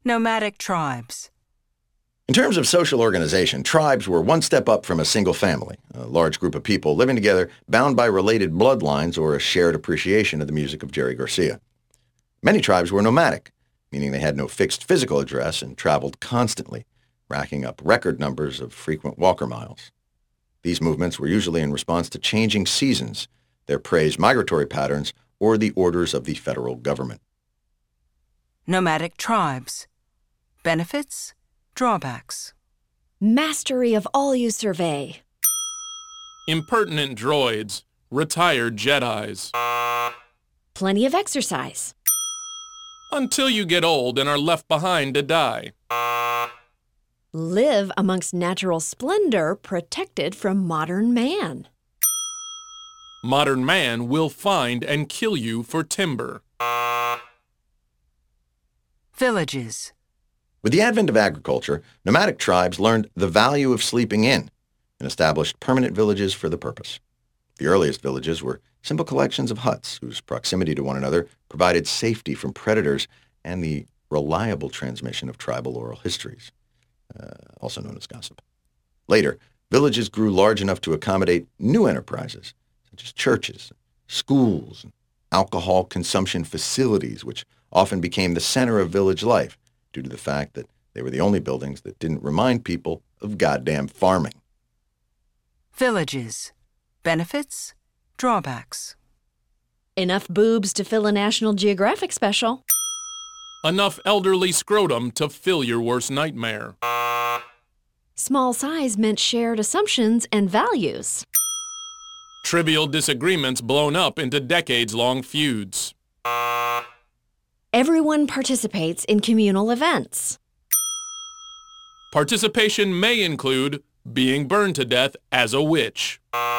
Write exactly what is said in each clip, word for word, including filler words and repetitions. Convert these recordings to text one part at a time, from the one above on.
Nomadic tribes. In terms of social organization, tribes were one step up from a single family, a large group of people living together, bound by related bloodlines or a shared appreciation of the music of Jerry Garcia. Many tribes were nomadic, meaning they had no fixed physical address and traveled constantly, racking up record numbers of frequent walker miles. These movements were usually in response to changing seasons, their prey's migratory patterns, or the orders of the federal government. Nomadic tribes. Benefits, drawbacks. Mastery of all you survey. Impertinent droids, retired Jedis. Plenty of exercise. Until you get old and are left behind to die. Live amongst natural splendor protected from modern man. Modern man will find and kill you for timber. Villages. With the advent of agriculture, nomadic tribes learned the value of sleeping in and established permanent villages for the purpose. The earliest villages were simple collections of huts whose proximity to one another provided safety from predators and the reliable transmission of tribal oral histories, uh, also known as gossip. Later, villages grew large enough to accommodate new enterprises, such as churches, schools, and alcohol consumption facilities, which often became the center of village life due to the fact that they were the only buildings that didn't remind people of goddamn farming. Villages. Benefits, drawbacks. Enough boobs to fill a National Geographic special. Enough elderly scrotum to fill your worst nightmare. Small size meant shared assumptions and values. Trivial disagreements blown up into decades-long feuds. Everyone participates in communal events. Participation may include being burned to death as a witch.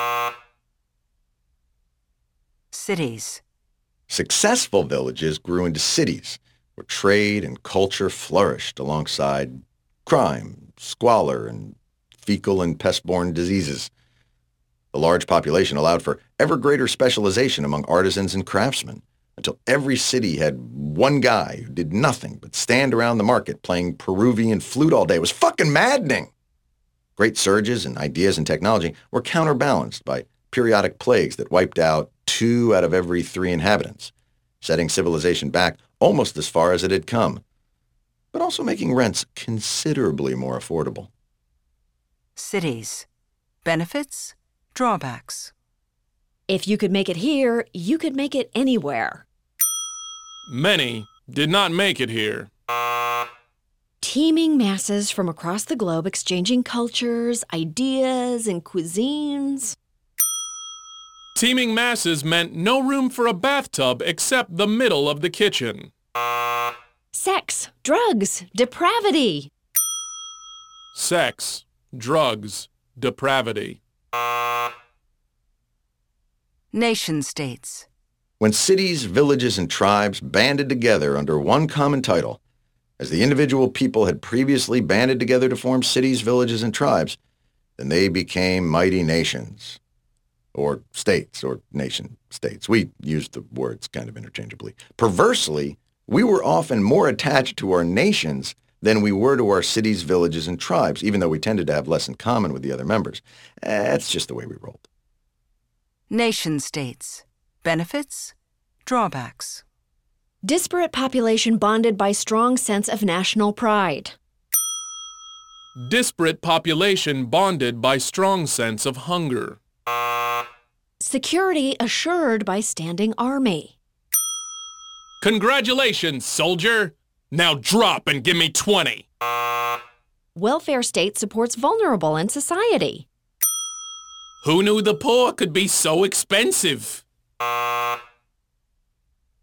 Cities. Successful villages grew into cities where trade and culture flourished alongside crime, squalor, and fecal and pest-borne diseases. The large population allowed for ever greater specialization among artisans and craftsmen, until every city had one guy who did nothing but stand around the market playing Peruvian flute all day. It was fucking maddening. Great surges in ideas and technology were counterbalanced by periodic plagues that wiped out two out of every three inhabitants, setting civilization back almost as far as it had come, but also making rents considerably more affordable. Cities. Benefits, drawbacks. If you could make it here, you could make it anywhere. Many did not make it here. Teeming masses from across the globe exchanging cultures, ideas, and cuisines. Teeming masses meant no room for a bathtub except the middle of the kitchen. Sex, drugs, depravity. Sex, drugs, depravity. Nation-states. When cities, villages, and tribes banded together under one common title, as the individual people had previously banded together to form cities, villages, and tribes, then they became mighty nations. Or states, or nation-states. We used the words kind of interchangeably. Perversely, we were often more attached to our nations than we were to our cities, villages, and tribes, even though we tended to have less in common with the other members. That's just the way we rolled. Nation-states. Benefits, drawbacks. Disparate population bonded by strong sense of national pride. Disparate population bonded by strong sense of hunger. Security assured by standing army. Congratulations, soldier! Now drop and give me twenty. Welfare state supports vulnerable in society. Who knew the poor could be so expensive?